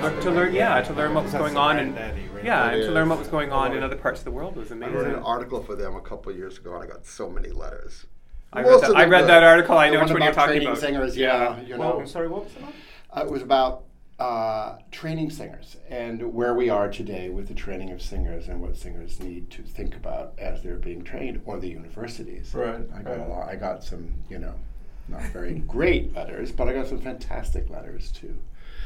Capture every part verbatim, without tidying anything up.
lear- to learn, yeah, to learn what was That's going the on, and granddaddy, really. yeah, It and to is. learn what was going on Oh, in other parts of the world was I amazing. wrote an article for them a couple of years ago, and I got so many letters. I Most read, of that, I them read good. that article. I The know which one one you're about talking training about. singers, yeah, you know. Well, sorry, what was it about? Uh, it was about uh, training singers and where we are today with the training of singers and what singers need to think about as they're being trained, or the universities. Right, I got right. a lot. I got some, you know, not very great letters, but I got some fantastic letters too.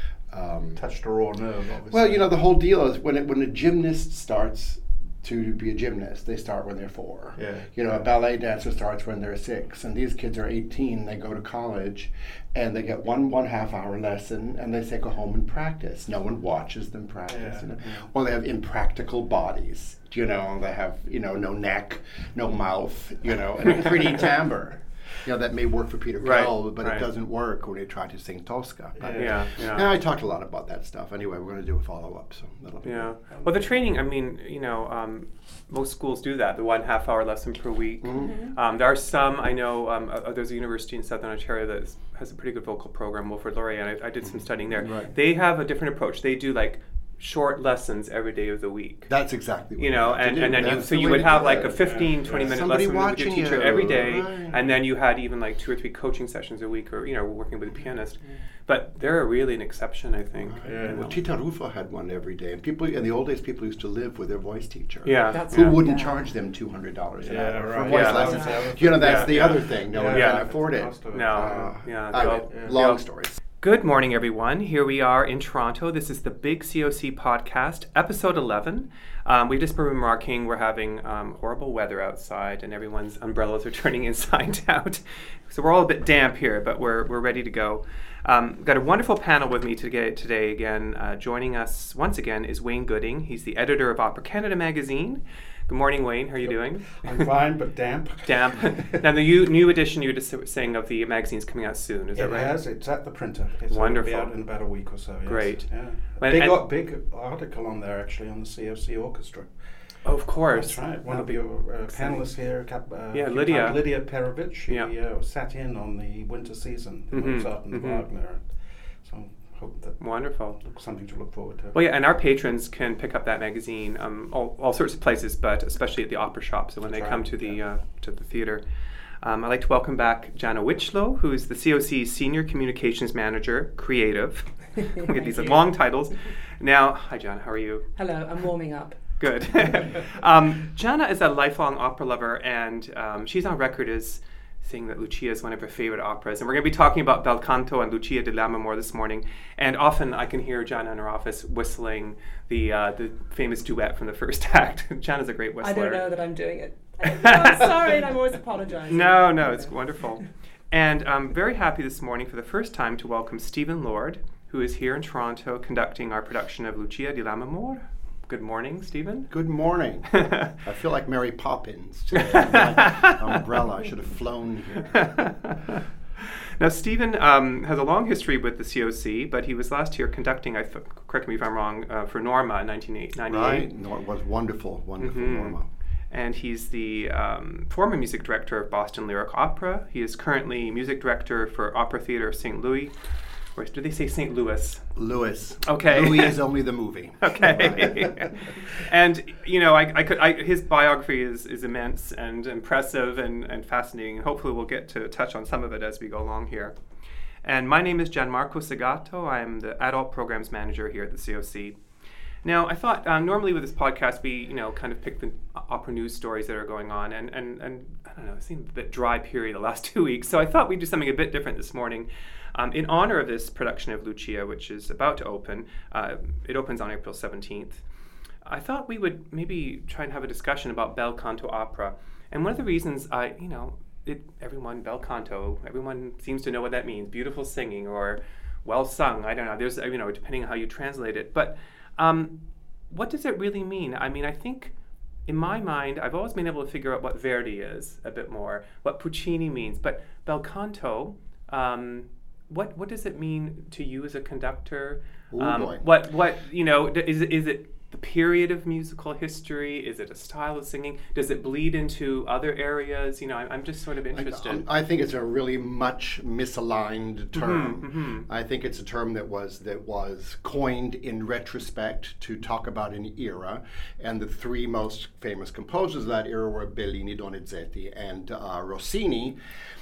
Um, Touched a raw nerve, obviously. well, you know, the whole deal is when it, when a gymnast starts to be a gymnast, they start when they're four. Yeah. You know, a ballet dancer starts when they're six, and these kids are eighteen. They go to college, and they get one one half hour lesson, and they say go home and practice. No one watches them practice, Yeah, you know? yeah. Or they have impractical bodies. You know, they have you know no neck, no mouth, you know, and a pretty timbre. You know, that may work for Peter Right, Kell, but right. it doesn't work when you try to sing Tosca. But- Yeah, yeah. And I talked a lot about that stuff. Anyway, we're going to do a follow-up, so that'll be Yeah. good. Well, the training, I mean, you know, um, most schools do that, the one half hour lesson per week. Mhm. Um, there are some, I know, um, uh, there's a university in Southern Ontario that is, has a pretty good vocal program, Wilfrid Laurier, and I, I did some studying there. Right. They have a different approach. They do like short lessons every day of the week. That's exactly what You we know, have to and, do. and then you, That's so the you way would to have do like it. a fifteen, Yeah. twenty minute Somebody lesson with your watching teacher you, every day, right. and then you had even like two or three coaching sessions a week, or, you know, working with a pianist. But they're really an exception, I think. Yeah. you know. Well, Tita Rufo had one every day, and people in the old days, people used to live with their voice teacher. Yeah. That's Who yeah. wouldn't Yeah. charge them two hundred dollars an Yeah, hour for right. voice Yeah. lessons? Yeah. You know, that's Yeah. the Yeah. other thing. No one Yeah. can afford it. Cost of No, Uh, yeah. I they'll- mean, yeah. long they'll- stories. Good morning, everyone. Here we are in Toronto. This is the Big C O C podcast, episode eleven. Um, we've just been remarking we're having um, horrible weather outside, and everyone's umbrellas are turning inside out. So we're all a bit damp here, but we're we're ready to go. Um, got a wonderful panel with me today. Today again, uh, joining us once again is Wayne Gooding. He's the editor of Opera Canada magazine. Good morning, Wayne. How are you doing? I'm fine, but damp. Damp. Now, the new, new edition you were just saying of the magazine's coming out soon. Is It that right? has. It's at the printer. It's Wonderful. It'll be out in about a week or so. Yes. Great. Yeah. A When- big, and- ar- big article on there actually on the C O C Orchestra. Of course. That's right. One That'll of be your uh, exciting. panelists here, Cap- uh, Yeah, Cap- Lydia. Lydia Perovich. She Yeah. uh, sat in on the winter season, the Mhm, Mozart and the mhm. Wagner. So I hope that Wonderful. looks something to look forward to. Well, yeah, and our patrons can pick up that magazine um, all, all sorts of places, but especially at the opera shop. So when That's they come right, to the yeah. uh, to the theater, um, I'd like to welcome back Jana Wichlow, who is the C O C Senior Communications Manager, Creative. We get these Thank you. long titles. Now, hi, Jana. How are you? Hello, I'm warming up. Good. um, Jana is a lifelong opera lover, and um, she's on record as saying that Lucia is one of her favorite operas. And we're going to be talking about Bel Canto and Lucia di Lammermoor this morning. And often I can hear Jana in her office whistling the uh, the famous duet from the first act. Jana's a great whistler. I don't know that I'm doing it. I- I'm sorry, and I'm always apologizing. No, no, it's wonderful. And I'm very happy this morning for the first time to welcome Stephen Lord, who is here in Toronto conducting our production of Lucia di Lammermoor. Good morning, Stephen. Good morning. I feel like Mary Poppins today. My umbrella. I should have flown here. Now, Stephen um, has a long history with the C O C, but he was last year conducting, I th- correct me if I'm wrong, uh, for Norma in nineteen ninety-eight. Right? No, it was wonderful, wonderful Mhm. Norma. And he's the um, former music director of Boston Lyric Opera. He is currently music director for Opera Theatre of Saint Louis. Or do they say Saint Louis? Louis. Okay. Louis is only the movie. Okay. And, you know, I, I could, I, his biography is, is immense and impressive and, and fascinating. And hopefully we'll get to touch on some of it as we go along here. And my name is Gianmarco Segato. I'm the Adult Programs Manager here at the C O C. Now, I thought um, normally with this podcast, we, you know, kind of pick the opera news stories that are going on. And, and, and I don't know, it seemed a bit dry period the last two weeks. So I thought we'd do something a bit different this morning. Um, in honor of this production of Lucia, which is about to open, uh, it opens on April seventeenth, I thought we would maybe try and have a discussion about Bel Canto opera. And one of the reasons I, you know, it, everyone, Bel Canto, everyone seems to know what that means, beautiful singing or well sung, I don't know, there's, you know, depending on how you translate it. But um, what does it really mean? I mean, I think in my mind, I've always been able to figure out what Verdi is a bit more, what Puccini means, but Bel Canto, um, What what does it mean to you as a conductor? Ooh, um, boy. What what you know d- is it, is it the period of musical history? Is it a style of singing? Does it bleed into other areas? You know, I'm, I'm just sort of interested. I, I think it's a really much misaligned term. Mm-hmm, mm-hmm. I think it's a term that was that was coined in retrospect to talk about an era, and the three most famous composers of that era were Bellini, Donizetti, and uh, Rossini.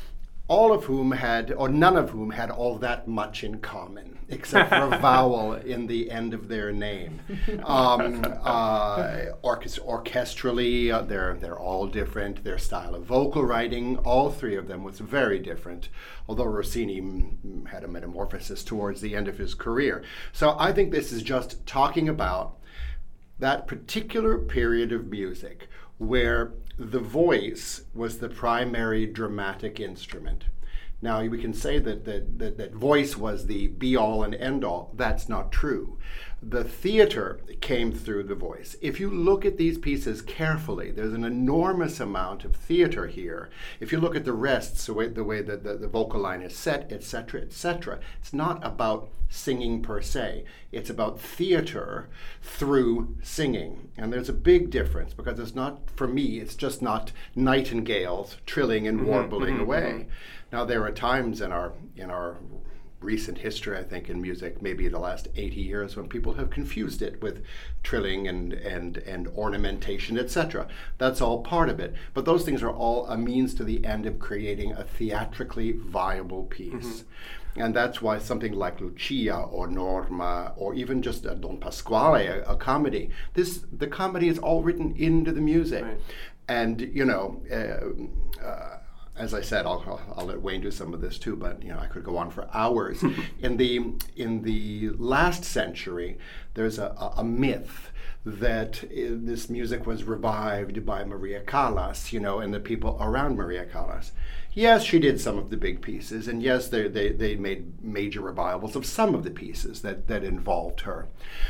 All of whom had, or none of whom had all that much in common, except for a vowel in the end of their name. Um, uh, orchest- orchestrally, uh, they're they're all different. Their style of vocal writing, all three of them, was very different. Although Rossini m- had a metamorphosis towards the end of his career. So I think this is just talking about that particular period of music where the voice was the primary dramatic instrument. Now, we can say that, that, that, that voice was the be-all and end-all. That's not true. The theater came through the voice. If you look at these pieces carefully, there's an enormous amount of theater here. If you look at the rests, the way, the way that the, the vocal line is set, et cetera, et cetera, it's not about singing per se. It's about theater through singing. And there's a big difference, because it's not, for me, it's just not nightingales trilling and warbling mm-hmm, away. Mm-hmm. Now, there are times in our in our recent history, I think, in music, maybe the last eighty years, when people have confused it with trilling and and and ornamentation, et cetera. That's all part of it. But those things are all a means to the end of creating a theatrically viable piece. Mm-hmm. And that's why something like Lucia or Norma, or even just a Don Pasquale, a, a comedy, this the comedy is all written into the music. Right. And, you know, uh, uh, as I said, I'll, I'll, I'll let Wayne do some of this too, but you know, I could go on for hours. in the in the last century, there's a, a, a myth that uh, this music was revived by Maria Callas, you know, and the people around Maria Callas. Yes, she did some of the big pieces, and yes, they they, they made major revivals of some of the pieces that, that involved her.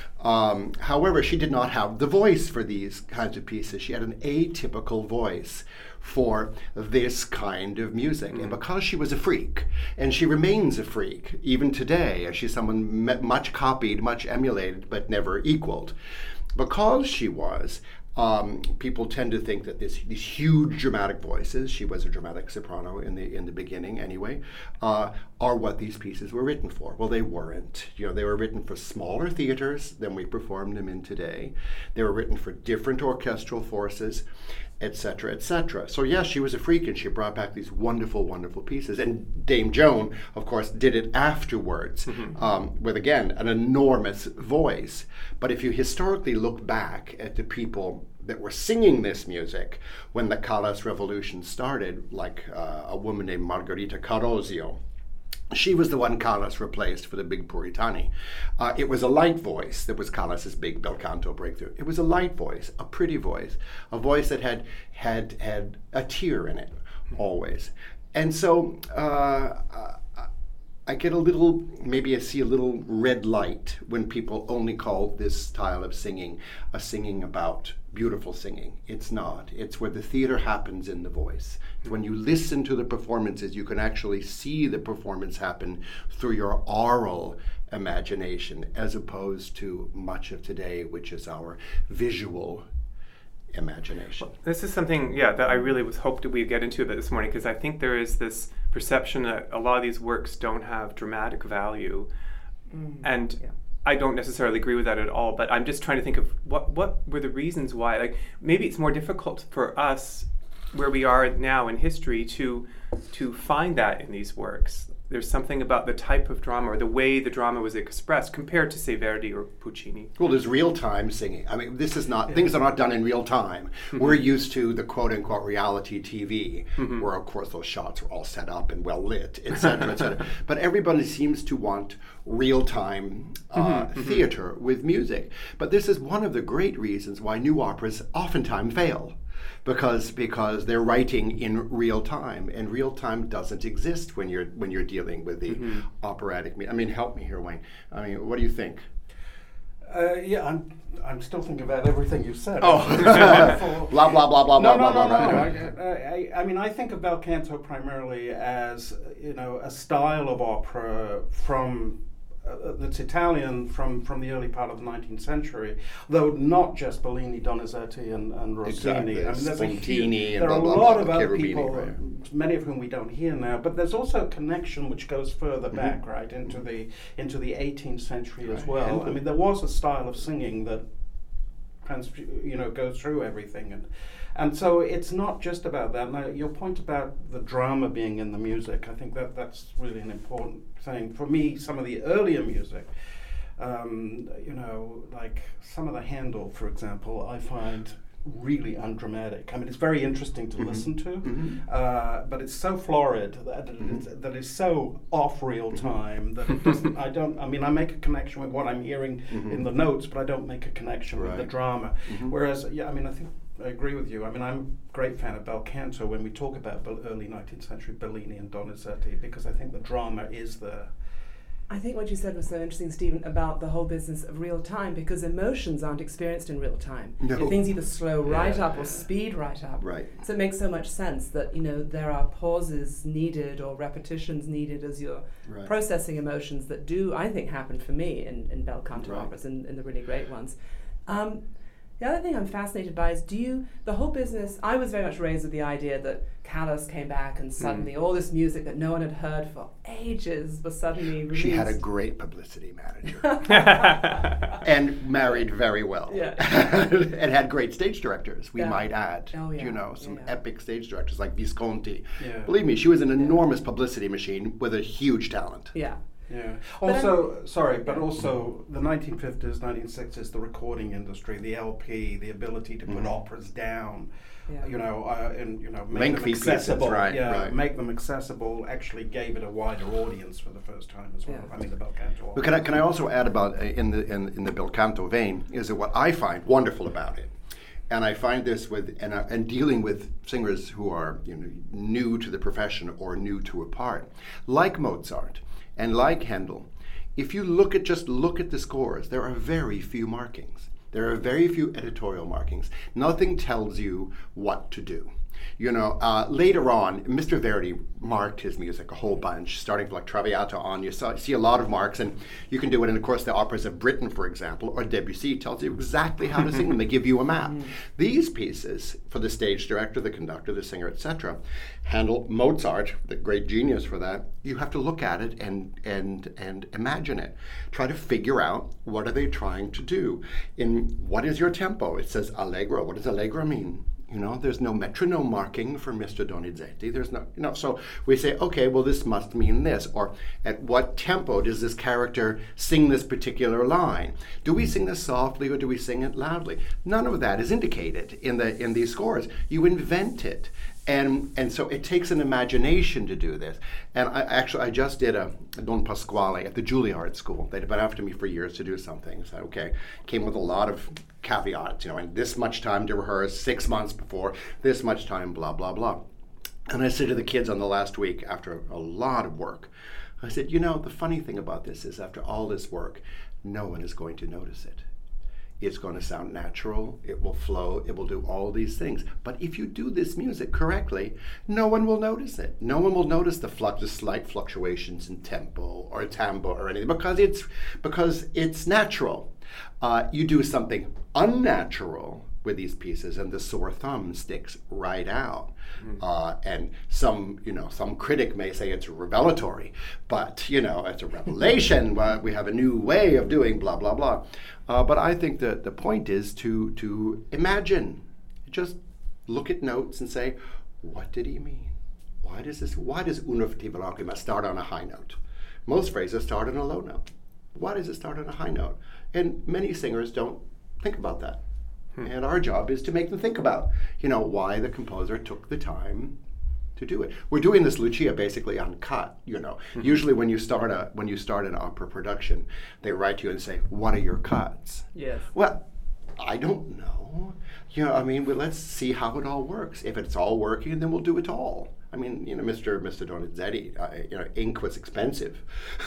Um, however, she did not have the voice for these kinds of pieces. She had an atypical voice for this kind of music. Mm. And because she was a freak, and she remains a freak even today, she's someone much copied, much emulated, but never equaled. Because she was, um, people tend to think that this, these huge dramatic voices, she was a dramatic soprano in the in the beginning anyway, uh, are what these pieces were written for. Well, they weren't. You know, they were written for smaller theaters than we perform them in today. They were written for different orchestral forces, et cetera, et cetera. So yes, she was a freak, and she brought back these wonderful, wonderful pieces. And Dame Joan, of course, did it afterwards mm-hmm. um, with, again, an enormous voice. But if you historically look back at the people that were singing this music when the Callas Revolution started, like uh, a woman named Margherita Carosio, she was the one Callas replaced for the big Puritani. Uh, it was a light voice that was Callas's big bel canto breakthrough. It was a light voice, a pretty voice, a voice that had had had a tear in it, always. And so uh, I get a little, maybe I see a little red light when people only call this style of singing a singing about beautiful singing. It's not. It's where the theater happens in the voice. When you listen to the performances, you can actually see the performance happen through your oral imagination, as opposed to much of today, which is our visual imagination. Well, this is something, yeah, that I really was hoped that we'd get into a bit this morning, because I think there is this perception that a lot of these works don't have dramatic value. Mm, and yeah. I don't necessarily agree with that at all, but I'm just trying to think of what what were the reasons why. Like, maybe it's more difficult for us where we are now in history to to find that in these works. There's something about the type of drama or the way the drama was expressed compared to, say, Verdi or Puccini. Well, there's real-time singing. I mean, this is not, yeah. things are not done in real time. Mm-hmm. We're used to the quote-unquote reality T V, mm-hmm. where, of course, those shots are all set up and well-lit, et cetera, et cetera. But everybody seems to want real-time uh, mm-hmm. theater mm-hmm. with music. But this is one of the great reasons why new operas oftentimes fail. Because because they're writing in real time, and real time doesn't exist when you're when you're dealing with the mm-hmm. operatic. Me- I mean, help me here, Wayne. I mean, what do you think? Uh, yeah, I'm I'm still thinking about everything you said. Oh, blah blah blah blah no, blah no, blah no, blah. no, no. I, I, I mean, I think of bel canto primarily as, you know, a style of opera from uh, that's Italian from, from the early part of the nineteenth century, though not just Bellini, Donizetti, and, and Rossini. Exactly. I mean, there's Spontini a, and there are a blah, blah, lot blah, of other Cherubini, people, right. many of whom we don't hear now. But there's also a connection which goes further Mm-hmm. back, right, into the into the eighteenth century as Right. well. And- I mean, there was a style of singing that, trans, you know, goes through everything, and and so it's not just about that. Now, your point about the drama being in the music, I think that that's really an important thing. For me, some of the earlier music, um, you know, like some of the Handel, for example, I find really undramatic. I mean, it's very interesting to Mhm. listen to, Mhm. uh, but it's so florid that, Mhm. it's, that it's so off real time that it doesn't. I don't. I mean, I make a connection with what I'm hearing Mhm. in the notes, but I don't make a connection with the Right. drama. Mhm. Whereas, yeah, I mean, I think I agree with you. I mean, I'm a great fan of bel canto when we talk about Bel- early nineteenth century Bellini and Donizetti, because I think the drama is there. I think what you said was so interesting, Stephen, about the whole business of real time, because emotions aren't experienced in real time. No. You know, things either slow right Yeah, up or yeah. speed right up. Right. So it makes so much sense that, you know, there are pauses needed or repetitions needed as you're Right. processing emotions that do, I think, happen for me in, in bel canto Right. operas and in, in the really great ones. Um, the other thing I'm fascinated by is, do you, the whole business, I was very much raised with the idea that Callas came back and suddenly all this music that no one had heard for ages was suddenly released. She had a great publicity manager and married very well. Yeah. And had great stage directors, we Yeah. might add. Oh, yeah. You know, some Yeah, yeah. epic stage directors like Visconti. Yeah. Believe me, she was an enormous publicity machine with a huge talent. Yeah. Yeah. But Also, sorry, but also the nineteen fifties, nineteen sixties, the recording industry, the L P, the ability to put Mhm. operas down, Yeah. you know, uh, and you know, make Lengthy them pieces, accessible. right, yeah, right. make them accessible. Actually, gave it a wider audience for the first time as well. Yeah. I mean, the bel canto. But can I, can I also add about uh, in the in, in the bel canto vein is that what I find wonderful about it, and I find this with and, uh, and dealing with singers who are you know new to the profession or new to a part, like Mozart and like Handel. If you look at just look at the scores, there are very few markings. There are very few editorial markings. Nothing tells you what to do. You know, uh, later on, Mister Verdi marked his music a whole bunch, starting from like Traviata on. You saw, see a lot of marks, and you can do it. And of course, the operas of Britain, for example, or Debussy tells you exactly how to sing them. They give you a map. Mm. These pieces, for the stage director, the conductor, the singer, et cetera, Handel, Mozart, the great genius for that, you have to look at it and and and imagine it. Try to figure out what are they trying to do. In what is your tempo? It says allegro. What does allegro mean? You know, there's no metronome marking for Mister Donizetti. There's no, you know, so we say, okay, well, this must mean this. Or at what tempo does this character sing this particular line? Do we sing this softly or do we sing it loudly? None of that is indicated in the in these scores. You invent it. And and so it takes an imagination to do this. And I actually, I just did a, a Don Pasquale at the Juilliard School. They'd been after me for years to do something. So, okay, came with a lot of caveats, you know, and this much time to rehearse, six months before, this much time, blah, blah, blah. And I said to the kids on the last week, after a lot of work, I said, you know, the funny thing about this is after all this work, no one is going to notice it. It's going to sound natural, it will flow, it will do all these things. But if you do this music correctly, no one will notice it. No one will notice the, fluct- the slight fluctuations in tempo or tambo or anything because it's because it's natural. Uh, you do something unnatural with these pieces and the sore thumb sticks right out. Mm-hmm. Uh, and some, you know, some critic may say it's revelatory, but, you know, it's a revelation. uh, we have a new way of doing blah, blah, blah. Uh, but I think that the point is to to imagine. Just look at notes and say, what did he mean? Why does this, why does una fattiva lacrima start on a high note? Most phrases start on a low note. Why does it start on a high note? And many singers don't think about that. Hmm. And our job is to make them think about, you know, why the composer took the time to do it. We're doing this Lucia basically uncut, you know. Mm-hmm. Usually when you start a when you start an opera production, they write to you and say, what are your cuts? Yes. Well, I don't know. You know, I mean, well, let's see how it all works. If it's all working, then we'll do it all. I mean, you know, Mister Mister Donizetti, uh, you know, ink was expensive,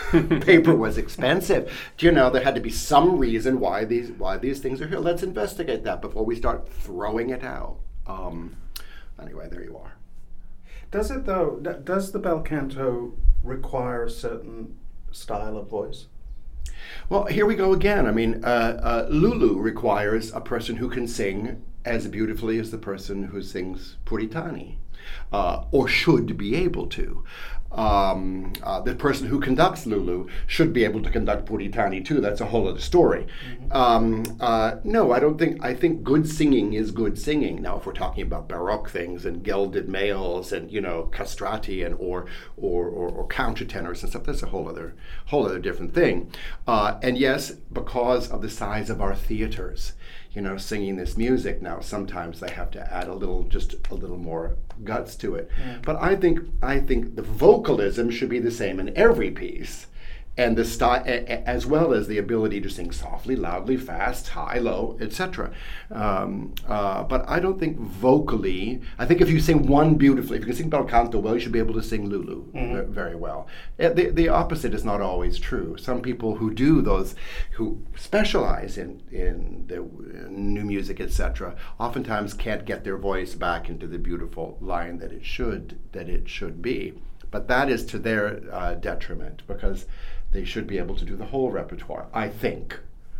paper was expensive. Do you know there had to be some reason why these why these things are here? Let's investigate that before we start throwing it out. Um, anyway, there you are. Does it though? D- does the bel canto require a certain style of voice? Well, here we go again. I mean, uh, uh, Lulu requires a person who can sing as beautifully as the person who sings Puritani, uh, or should be able to. Um, uh, the person who conducts Lulu should be able to conduct Puritani too. That's a whole other story. Mm-hmm. um, uh, no, I don't think. I think good singing is good singing. Now, if we're talking about Baroque things and gilded males and you know castrati and or or or, or countertenors and stuff, that's a whole other whole other different thing. Uh, and yes, because of the size of our theaters, you know, singing this music now, sometimes they have to add a little, just a little more guts to it. Yeah. But I think I think the vocalism should be the same in every piece, and the style, as well as the ability to sing softly, loudly, fast, high, low, et cetera. Um, uh, but I don't think vocally. I think if you sing one beautifully, if you can sing bel canto well, you should be able to sing Lulu mm-hmm. very well. The the opposite is not always true. Some people who do those, who specialize in in the new music, et cetera, oftentimes can't get their voice back into the beautiful line that it should that it should be. But that is to their uh, detriment, because they should be able to do the whole repertoire, I think.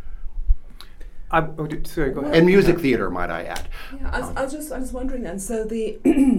I, oh, sorry, go ahead. And music theater, might I add. Yeah, I was, um, I was just I was wondering then. So the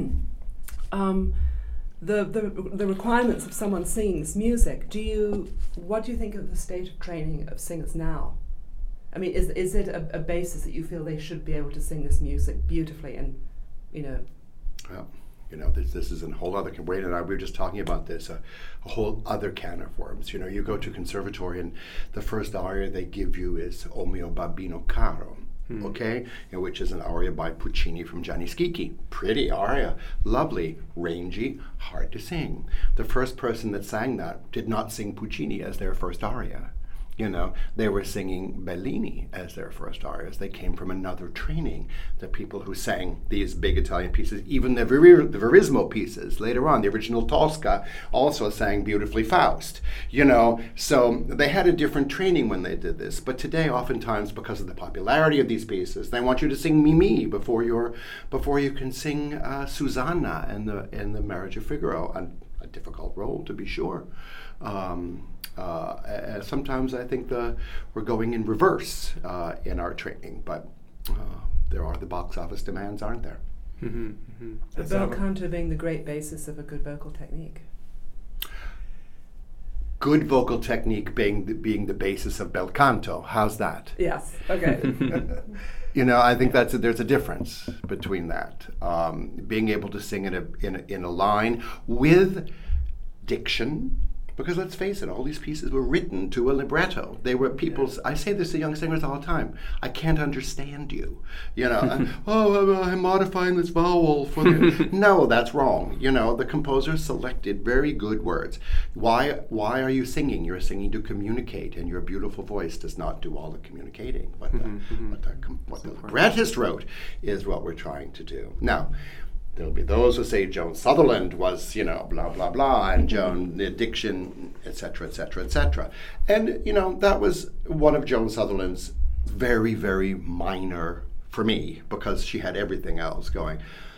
um, the the the requirements of someone singing this music. Do you what do you think of the state of training of singers now? I mean, is is it a, a basis that you feel they should be able to sing this music beautifully and, you know? Well, you know, this this is a whole other. Wayne and I, we were just talking about this, a, a whole other can of worms. You know, you go to conservatory and the first aria they give you is O mio babbino caro, hmm. okay, you know, which is an aria by Puccini from Gianni Schicchi. Pretty aria, lovely, rangy, hard to sing. The first person that sang that did not sing Puccini as their first aria. You know, they were singing Bellini as their first arias. They came from another training. The people who sang these big Italian pieces, even the, Ver- the Verismo pieces later on, the original Tosca also sang beautifully Faust. You know, so they had a different training when they did this. But today, oftentimes, because of the popularity of these pieces, they want you to sing Mimi before you're before you can sing uh, Susanna in the in the Marriage of Figaro. A, a difficult role, to be sure. Um, Uh, uh, sometimes I think the we're going in reverse uh, in our training, but uh, there are the box office demands, aren't there? Mm-hmm, mm-hmm. The bel canto being the great basis of a good vocal technique. Good vocal technique being the, being the basis of bel canto. How's that? Yes. Okay. You know, I think that's a, there's a difference between that. Um, being able to sing in a, in a in a line with diction. Because let's face it, all these pieces were written to a libretto. They were people's, I say this to young singers all the time, I can't understand you. You know, and, oh, I'm, I'm modifying this vowel for the, no, that's wrong. You know, the composer selected very good words. Why Why are you singing? You're singing to communicate, and your beautiful voice does not do all the communicating. What the, mm-hmm. what the, what the librettist wrote is what we're trying to do. Now, there'll be those who say Joan Sutherland was, you know, blah, blah, blah, and Joan, the diction, et cetera, et cetera, et cetera. And, you know, that was one of Joan Sutherland's very, very minor, for me, because she had everything else going.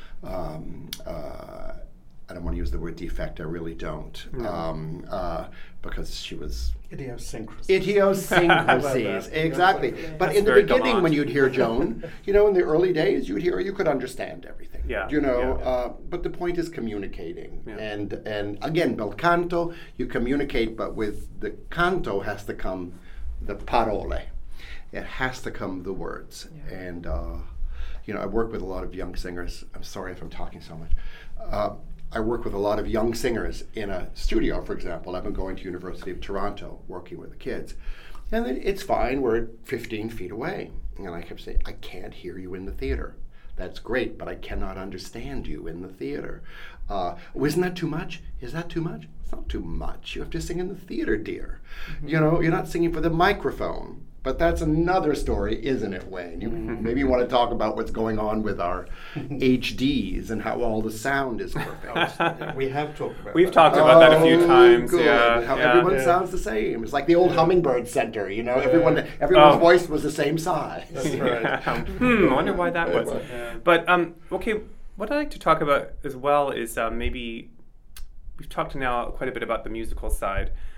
Um, uh, I don't want to use the word defect, I really don't. No. Um, uh, because she was... Idiosyncrasies. Idiosyncrasies, exactly. But That's in the very beginning, gallant. when you'd hear Joan, you know, in the early days, you'd hear, you could understand everything. Yeah. You know, yeah, yeah. Uh, but the point is communicating. Yeah. And, and again, bel canto, you communicate, but with the canto has to come the parole. It has to come the words. Yeah. And, uh, you know, I work with a lot of young singers. I'm sorry if I'm talking so much. Uh, I work with a lot of young singers in a studio, for example. I've been going to University of Toronto, working with the kids. And it's fine, we're fifteen feet away. And I kept saying, I can't hear you in the theater. That's great, but I cannot understand you in the theater. Uh, isn't that too much? Is that too much? It's not too much. You have to sing in the theater, dear. Mm-hmm. You know, you're not singing for the microphone. But that's another story, isn't it, Wayne? You maybe want to talk about what's going on with our H Ds and how all the sound is perfect. We have talked about We've that. talked about that a few Oh, times. good. Yeah, How yeah. everyone Yeah. sounds the same. It's like the old Hummingbird Center, you know. Everyone, everyone's Oh. voice was the same size. That's right. Yeah. Hmm, I wonder why that was. Yeah. But um, okay, what I'd like to talk about as well is uh, maybe we've talked now quite a bit about the musical side.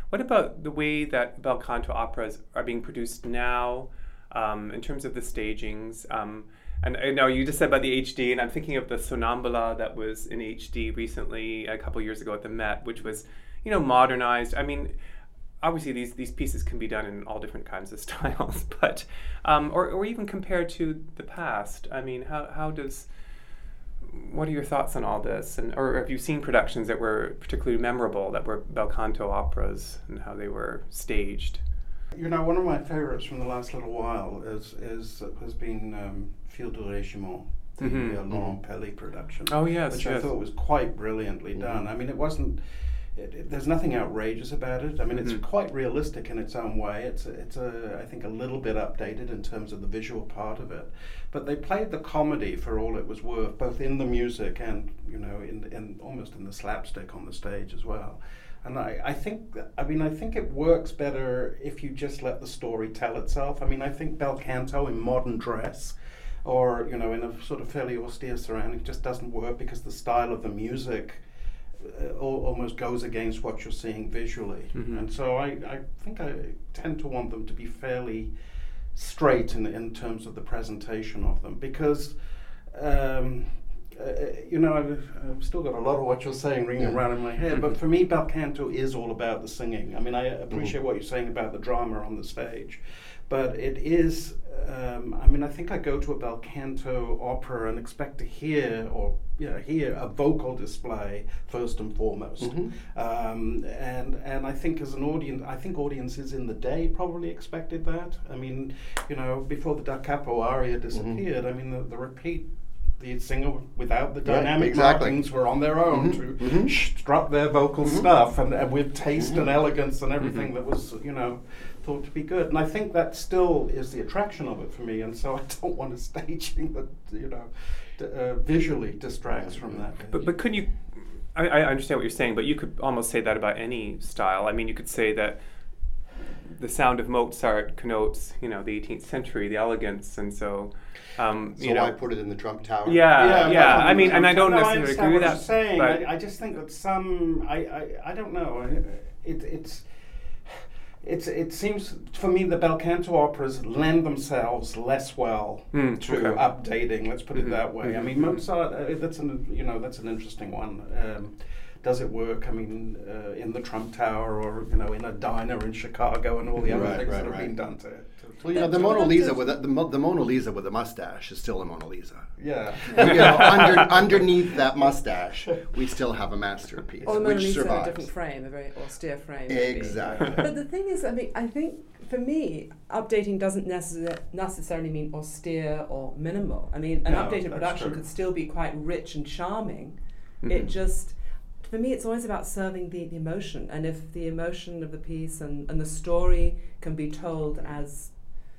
What about the way that bel canto operas are being produced now, um, in terms of the stagings? Um, and I know you just said about the H D, and I'm thinking of the Sonnambula that was in H D recently, a couple years ago at the Met, which was, you know, modernized. I mean, obviously these, these pieces can be done in all different kinds of styles, but um, or or even compared to the past. I mean, how how does what are your thoughts on all this? And or have you seen productions that were particularly memorable that were bel canto operas and how they were staged? You know, one of my favorites from the last little while is is has been um, Fil de Régiment, the Mm-hmm. uh, Laurent Pelly production. Oh yes, which yes. I thought was quite brilliantly Mm-hmm. done. I mean, it wasn't. It, it, there's nothing outrageous about it. I mean, it's Mhm. quite realistic in its own way. It's a, it's a I think a little bit updated in terms of the visual part of it, but they played the comedy for all it was worth, both in the music and you know in in almost in the slapstick on the stage as well. And I, I think, I mean, I think it works better if you just let the story tell itself. I mean, I think bel canto in modern dress or, you know, in a sort of fairly austere surrounding just doesn't work because the style of the music uh, al- almost goes against what you're seeing visually. Mhm. And so I, I think I tend to want them to be fairly straight in, in terms of the presentation of them because, um, Uh, you know, I've, I've still got a lot of what you're saying ringing Yeah. around in my head, but for me, bel canto is all about the singing. I mean, I appreciate Mhm. what you're saying about the drama on the stage, but it is, um, I mean, I think I go to a bel canto opera and expect to hear, or yeah, hear a vocal display first and foremost. Mhm. Um, and and I think as an audience, I think audiences in the day probably expected that. I mean, you know, before the Da Capo aria disappeared, I mean, the, the repeat the singer without the Right, dynamic exactly. markings were on their own Mhm, to mhm. strut their vocal Mhm. stuff and, and with taste Mhm. and elegance and everything Mhm. that was, you know, thought to be good. And I think that still is the attraction of it for me. And so I don't want a staging that, you know, d- uh, visually distracts from that. But but couldn't you? I, I understand what you're saying, but you could almost say that about any style. I mean, you could say that the sound of Mozart connotes, you know, the eighteenth century, the elegance, and so, um, So you know, I put it in the Trump Tower. yeah, yeah. but- I mean, and I don't no, necessarily understand agree with what that. you're saying. but I, I just think that some, I, I, I don't know. It, it's, it's, it seems for me the bel canto operas lend themselves less well Mm, to okay. updating. Let's put it Mhm, that way. I mhm, mean, mhm. Mozart. Uh, that's an, you know, that's an interesting one. Um, does it work? I mean, uh, in the Trump Tower, or you know, in a diner in Chicago, and all the other Right, things right, that have right. been done to. to Well, you know, the But Mona that Lisa does- with a, the, Mo- the Mona Lisa with a mustache is still a Mona Lisa. yeah. And, you know, under, underneath that mustache, we still have a masterpiece, Or the Mona which Lisa in a survives. different frame, a very austere frame. maybe. Exactly. But the thing is, I mean, I think for me, updating doesn't necessar- necessarily mean austere or minimal. I mean, an No, updated that's production true. could still be quite rich and charming. Mhm. It just, for me, it's always about serving the, the emotion. And if the emotion of the piece and, and the story can be told as,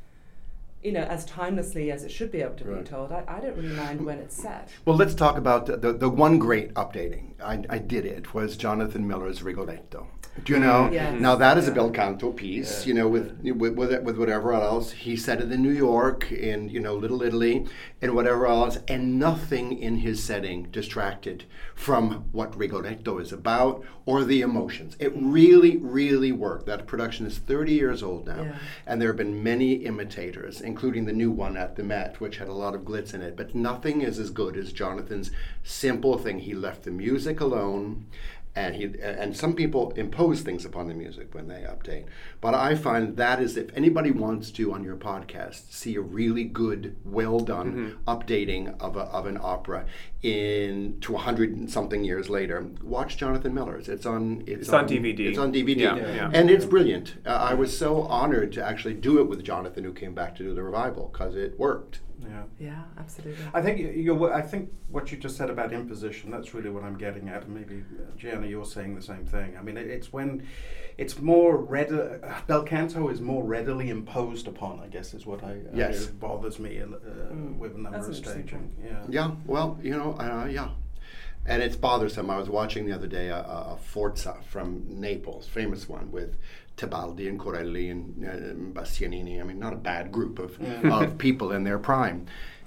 you know, as timelessly as it should be able to Right. be told, I, I don't really mind when it's set. Well, let's talk about the, the, the one great updating. I, I did it, was Jonathan Miller's Rigoletto. Do you know? Yes. Now that is a Yeah. bel canto piece, Yeah. you know, with, with with with whatever else. He said it in New York, in you know Little Italy, and whatever else, and nothing in his setting distracted from what Rigoletto is about or the emotions. It really, really worked. That production is thirty years old now, Yeah. and there have been many imitators, including the new one at the Met, which had a lot of glitz in it. But nothing is as good as Jonathan's simple thing. He left the music alone. And he and some people impose things upon the music when they update. But I find that is, if anybody wants to on your podcast see a really good, well done Mhm. updating of a, of an opera in to a hundred and something years later, watch Jonathan Miller's. It's on it's, It's on D V D. It's on D V D, Yeah, yeah. and it's brilliant. Uh, I was so honored to actually do it with Jonathan, who came back to do the revival, because it worked. Yeah. Yeah, absolutely. I think you- you're. I think what you just said about imposition. That's really what I'm getting at. And maybe uh, Gianna, you're saying the same thing. I mean, it, it's when it's more read. Uh, bel canto is more readily imposed upon. I guess is what I. Yes. Uh, bothers me uh, Mm, with a number that's of an interesting staging. point. Yeah. Yeah, well, you know, uh, yeah. And it's bothersome. I was watching the other day a, a Forza from Naples, famous one, with Tebaldi and Corelli and uh, Bastianini. I mean, not a bad group of, Yeah. of people in their prime.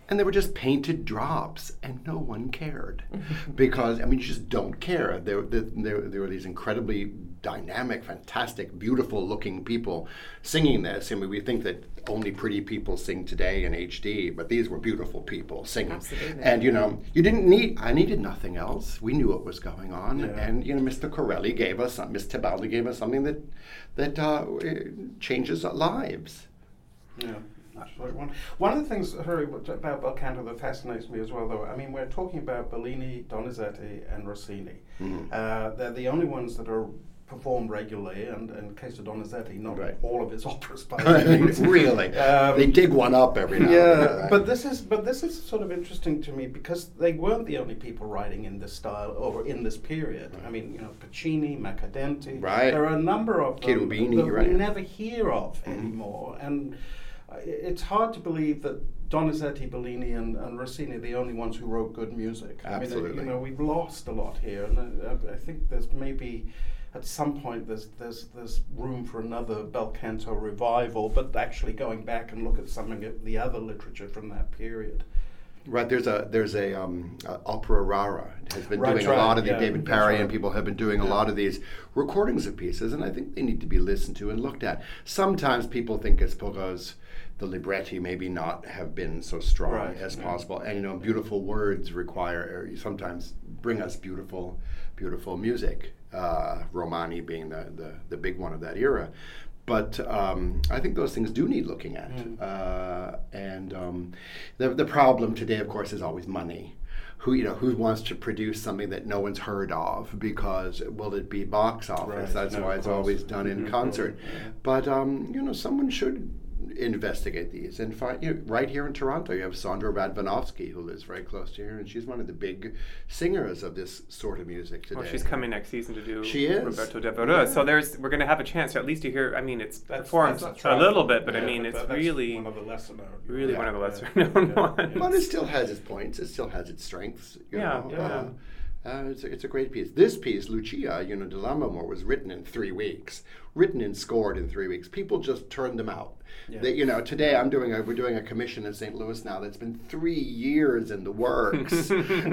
And they were just painted drops, and no one cared. Because, I mean, you just don't care. There, there, there, there were these incredibly dynamic, fantastic, beautiful-looking people singing this. I mean, we think that only pretty people sing today in H D, but these were beautiful people singing. Absolutely. And, you know, you didn't need, I needed nothing else. We knew what was going on. Yeah. And, you know, Mister Corelli gave us, Miss Tebaldi gave us something that, that uh, changes lives. Yeah. Absolutely. One, one of the things, Harry, about Bel Canto that fascinates me as well, though, I mean, we're talking about Bellini, Donizetti, and Rossini. Mm-hmm. Uh, they're the only ones that are performed regularly, and in the case of Donizetti, not Right. all of his operas by any means. Really, Um, they dig one up every now Yeah, and then. Right? but this is but this is sort of interesting to me because they weren't the only people writing in this style or in this period. I mean, you know, Puccini, Maccadenti. Right. There are a number of them Cherubini, that right. we never hear of Mhm. anymore, and uh, it's hard to believe that Donizetti, Bellini, and, and Rossini are the only ones who wrote good music. I mean, Absolutely. uh, you know, we've lost a lot here, and uh, I think there's maybe. At some point, there's there's there's room for another Bel Canto revival, but actually going back and look at some of the other literature from that period. Right, there's a there's a um, uh, Opera Rara has been Right, doing right, a lot of the yeah, David that's Parry right. and people have been doing a Yeah. lot of these recordings of pieces, and I think they need to be listened to and looked at. Sometimes people think it's because the libretti maybe not have been so strong Right, as yeah. possible, and you know, beautiful words require or sometimes bring us beautiful, beautiful music. Uh, Romani being the, the the big one of that era. But um, I think those things do need looking at. Mm. Uh, and um, the the problem today, of course, is always money. Who you know who wants to produce something that no one's heard of? Because will it be box office? Right, That's no, why of it's course. always done in Mhm. concert. Yeah. But um, you know, someone should investigate these and find. You know, right here in Toronto, you have Sandra Radvanovsky, who lives very close to here, and she's one of the big singers of this sort of music today. Well, she's coming next season to do She is. Roberto Devereux. Yeah. So there's we're going to have a chance to at least to hear. I mean, it's That's- performed that's a right. little bit, but I Yeah, mean, but it's that- that's really, one of the lesser known. really Yeah. one of the Yeah, lesser yeah, known yeah, ones. yeah. But it still has its points. It still has its strengths. You Yeah, know? yeah. Uh, uh, it's, a, it's a great piece. This piece, Lucia, you know, de Lammermoor, was written in three weeks, written and scored in three weeks. People just turned them out. Yeah. They, you know, today I'm doing a, we're doing a commission in Saint Louis now that's been three years in the works.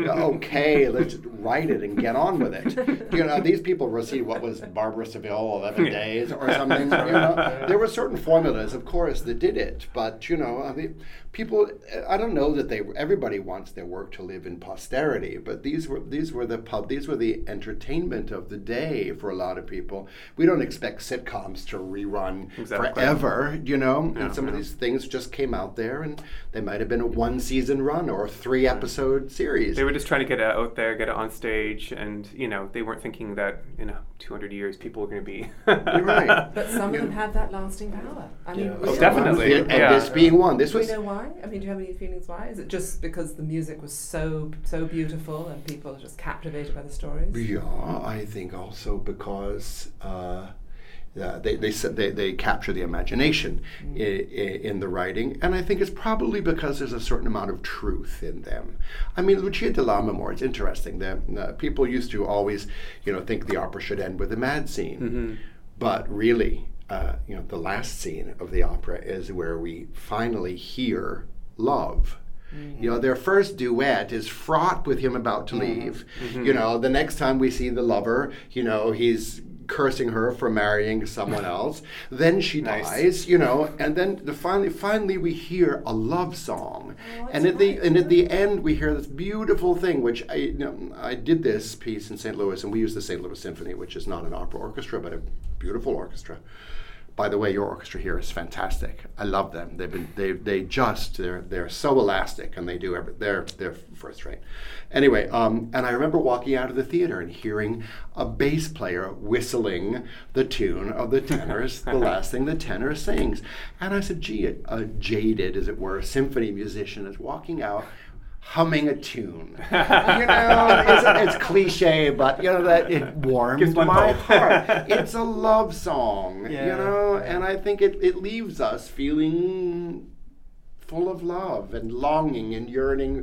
Okay, let's write it and get on with it. You know, these people received what was Barbara Seville, eleven Yeah. days or something. You know, there were certain formulas, of course, that did it, but you know, I mean, people. I don't know that they. Everybody wants their work to live in posterity, but these were these were the pub. These were the entertainment of the day for a lot of people. We don't expect sitcoms to rerun Exactly. forever. You know, Yeah, and some of yeah. these things just came out there, and they might have been a one season run or a three episode series. They were just trying to get it out there, get it on stage, and you know they weren't thinking that in a two hundred years people were going to be. You're right. But some of them have that lasting power. I mean, Yeah. really. Oh, definitely. And Yeah. this being one. This Do we was know why? I mean, do you have any feelings why? Is it just because the music was so so beautiful and people are just captivated by the stories? Yeah, I think also because uh, uh, they they said they, they capture the imagination Mm. i- i- in the writing, and I think it's probably because there's a certain amount of truth in them. I mean, Lucia de Lammermoor, it's interesting that uh, people used to always, you know, think the opera should end with a mad scene, Mhm. but really, uh, you know, the last scene of the opera is where we finally hear love. You know, their first duet is fraught with him about to leave. You know, the next time we see the lover, you know, he's cursing her for marrying someone else. Then she Nice. dies, you know, and then the finally finally we hear a love song. Oh, and that's at the right. and at the end we hear this beautiful thing, which I you know, I did this piece in Saint Louis, and we use the Saint Louis Symphony, which is not an opera orchestra, but a beautiful orchestra. By the way, your orchestra here is fantastic. I love them. They've been they they just they're they're so elastic, and they do every they're they're first rate. Anyway, um, and I remember walking out of the theater and hearing a bass player whistling the tune of the tenors, the last thing the tenor sings, and I said, "Gee, a jaded, as it were, symphony musician is walking out." Humming a tune, you know, it's, it's cliche, but you know that it warms Gives one my hope. heart. It's a love song, Yeah. you know, and I think it, it leaves us feeling full of love and longing and yearning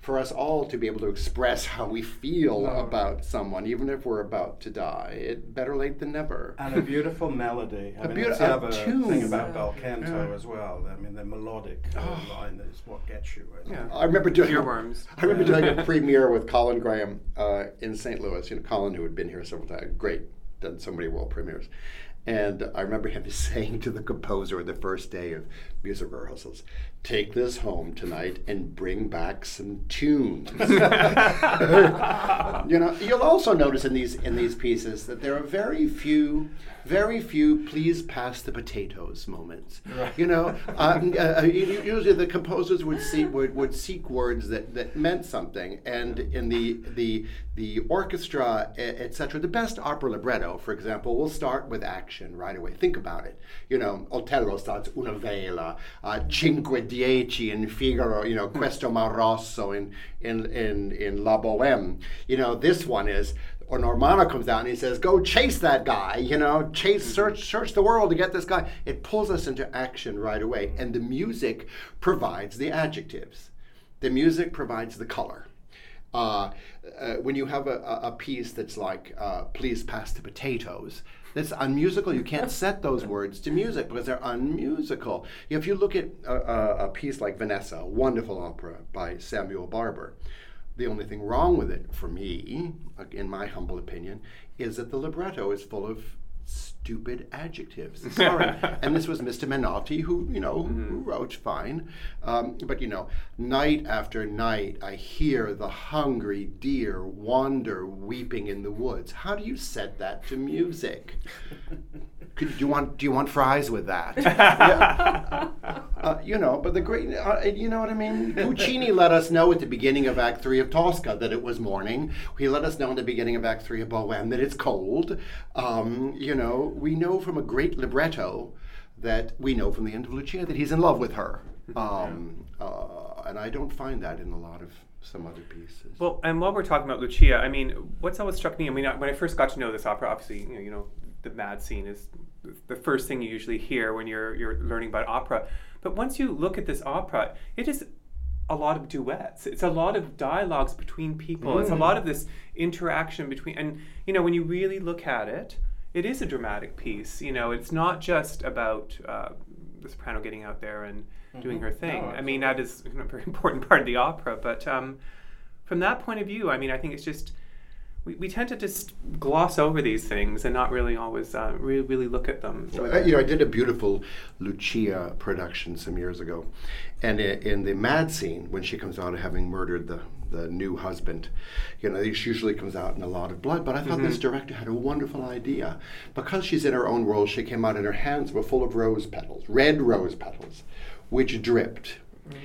for us all to be able to express how we feel No. about someone, even if we're about to die. It better late than never. And a beautiful melody. I A mean, beauti- that's the a other tune. thing about Yeah. bel canto Yeah. as well. I mean, the melodic uh, Oh. line is what gets you. I think. Yeah. I remember doing Earworms. I remember doing a premiere with Colin Graham uh, in Saint Louis. You know, Colin, who had been here several times, great, done so many world premieres. And I remember him saying to the composer the first day of music rehearsals, "Take this home tonight and bring back some tunes." You know, you'll also notice in these in these pieces that there are very few, very few "please pass the potatoes" moments. Right. You know, uh, uh, usually the composers would seek would, would seek words that, that meant something, and in the the the orchestra, et cetera, the best opera libretto, for example, will start with action right away. Think about it. You know, Otello starts "Una vela," uh, "Cinque Dieci" in Figaro. You know, "Questo Mar Rosso" in in in in La Bohème. You know, this one is. Or Normanno comes down and he says, "Go chase that guy, you know, chase, search, search the world to get this guy." It pulls us into action right away. And the music provides the adjectives. The music provides the color. Uh, uh, when you have a, a a piece that's like, uh, "Please pass the potatoes," that's unmusical. You can't set those words to music because they're unmusical. If you look at a, a, a piece like Vanessa, a wonderful opera by Samuel Barber, the only thing wrong with it, for me, in my humble opinion, is that the libretto is full of stupid adjectives. Sorry. And this was Mister Menotti, who, you know, mm-hmm. who wrote fine. Um, but, you know, night after night, I hear the hungry deer wander weeping in the woods. How do you set that to music? Could, do you want do you want fries with that? Yeah. uh, you know, but the great, uh, you know what I mean? Puccini let us know at the beginning of Act Three of Tosca that it was morning. He let us know in the beginning of Act Three of Bohème that it's cold. Um, you know, we know from a great libretto that we know from the end of Lucia that he's in love with her. Um, uh, and I don't find that in a lot of some other pieces. Well, and while we're talking about Lucia, I mean, what's always struck me, I mean, when I first got to know this opera, obviously, you know, you know the mad scene is the first thing you usually hear when you're you're learning about opera. But once you look at this opera, it is a lot of duets. It's a lot of dialogues between people. Mm. It's a lot of this interaction between, and you know, when you really look at it, it is a dramatic piece. You know, it's not just about uh, the soprano getting out there and mm-hmm. doing her thing. No, I mean, that is a very important part of the opera. But um, from that point of view, I mean, I think it's just, We, we tend to just gloss over these things and not really always uh, really, really look at them. Uh, you know, I did a beautiful Lucia production some years ago, and in, in the mad scene, when she comes out of having murdered the, the new husband, you know, this usually comes out in a lot of blood, but I thought mm-hmm. this director had a wonderful idea. Because she's in her own world, she came out and her hands were full of rose petals, red rose petals, which dripped.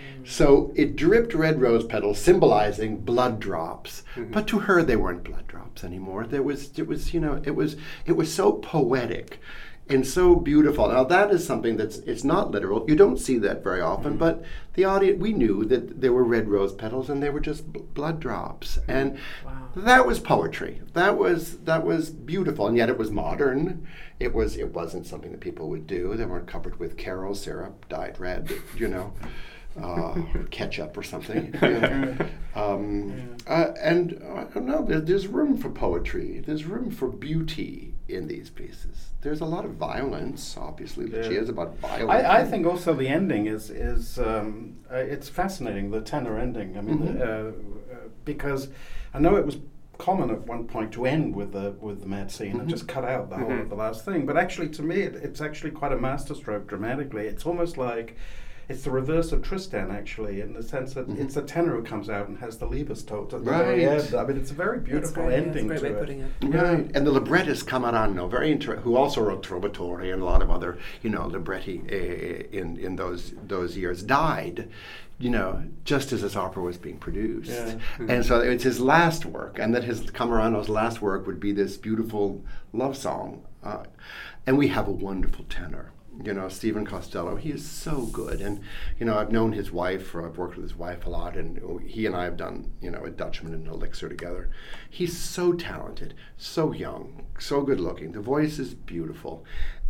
So it dripped red rose petals, symbolizing blood drops. Mm-hmm. But to her, they weren't blood drops anymore. There was, it was, you know, it was, it was so poetic and so beautiful. Now that is something that's, it's not literal. You don't see that very often. Mm-hmm. But the audience, we knew that there were red rose petals and they were just b- blood drops. Mm-hmm. And wow. that was poetry. That was that was beautiful, and yet it was modern. It was, it wasn't something that people would do. They weren't covered with Caro syrup, dyed red, you know. Uh, ketchup or something. You know. um, yeah. uh, and uh, I don't know, there, there's room for poetry. There's room for beauty in these pieces. There's a lot of violence, obviously. Yeah. Lucia is about violence. I, I think also the ending is, is um, uh, it's fascinating, the tenor ending. I mean, mm-hmm. uh, uh, because I know it was common at one point to end with the with the mad scene mm-hmm. and just cut out the mm-hmm. whole of the last thing. But actually, to me, it, it's actually quite a masterstroke dramatically. It's almost like it's the reverse of Tristan, actually, in the sense that mm-hmm. it's the tenor who comes out and has the Liebestod at the right. very end. I mean, it's a very beautiful great, ending yeah, to great it. Putting it. Right, and the librettist Camarano, very inter- who also wrote Trovatore and a lot of other, you know, libretti uh, in in those those years, died, you know, just as this opera was being produced. Yeah. Mm-hmm. And so it's his last work, and that his Camarano's last work would be this beautiful love song. Uh, and we have a wonderful tenor. You know, Stephen Costello, he is so good. And, you know, I've known his wife, or I've worked with his wife a lot, and he and I have done, you know, a Dutchman and Elixir together. He's so talented, so young, so good looking. The voice is beautiful.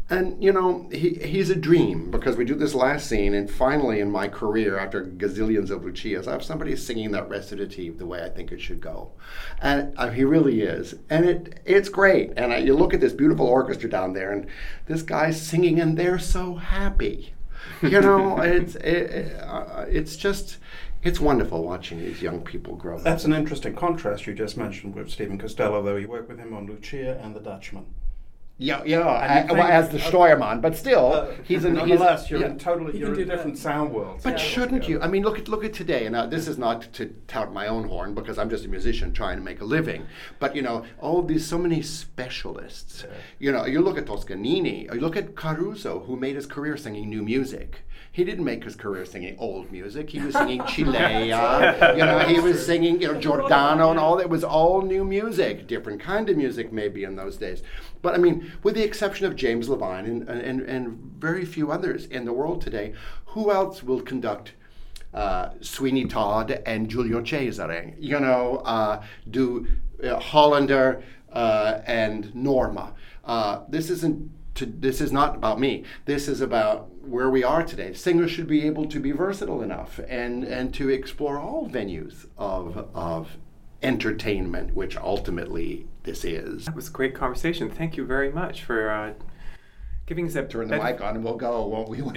And, you know, he, he's a dream, because we do this last scene, and finally in my career, after gazillions of Lucias, I have somebody singing that recitative the way I think it should go. And uh, he really is. And it it's great. And I, you look at this beautiful orchestra down there, and this guy's singing, and they're so happy. You know, it's it, uh, it's just... It's wonderful watching these young people grow. That's an interesting contrast you just mentioned with Stephen Costello, though. You worked with him on Lucia and The Dutchman. Yeah, yeah, And you I, well, think- as the Steuermann, but still, Uh, he's in. nonetheless, he's, you're yeah. in totally, He you're can in do different that. sound worlds. But Yeah. shouldn't you? I mean, look at look at today. And now, this is not to tout my own horn, because I'm just a musician trying to make a living. But you know, all these so many specialists. Yeah. You know, you look at Toscanini. You look at Caruso, who made his career singing new music. He didn't make his career singing old music. He was singing Chilea. You know, he was singing, you know, Giordano and all that. It was all new music, different kind of music maybe in those days. But I mean, with the exception of James Levine and, and, and very few others in the world today, who else will conduct uh, Sweeney Todd and Giulio Cesare? You know, uh, do uh, Hollander uh, and Norma. Uh, this isn't to, this is not about me. This is about where we are today. Singers should be able to be versatile enough and, and to explore all venues of of entertainment, which ultimately this is. That was a great conversation. Thank you very much for uh, giving us a Turn the mic on and we'll go, won't we?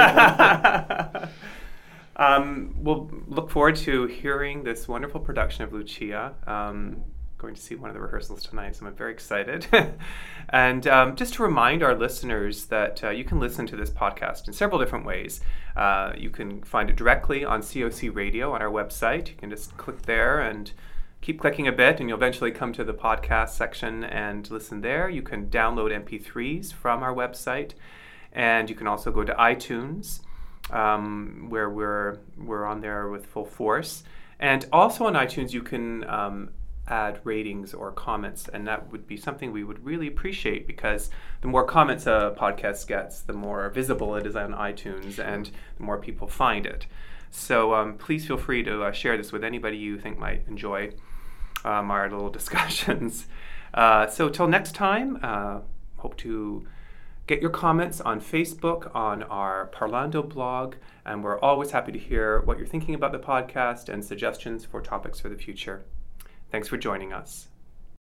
um, we'll look forward to hearing this wonderful production of Lucia. Um, going to see one of the rehearsals tonight, so I'm very excited. And um, just to remind our listeners that uh, you can listen to this podcast in several different ways. Uh, you can find it directly on C O C Radio on our website. You can just click there and keep clicking a bit, and you'll eventually come to the podcast section and listen there. You can download M P threes from our website, and you can also go to iTunes, um, where we're we're on there with full force. And also on iTunes, you can um, add ratings or comments, and that would be something we would really appreciate, because the more comments a podcast gets, the more visible it is on iTunes, and the more people find it. So um, please feel free to uh, share this with anybody you think might enjoy um, our little discussions. Uh, so till next time, uh, hope to get your comments on Facebook, on our Parlando blog, and we're always happy to hear what you're thinking about the podcast and suggestions for topics for the future. Thanks for joining us.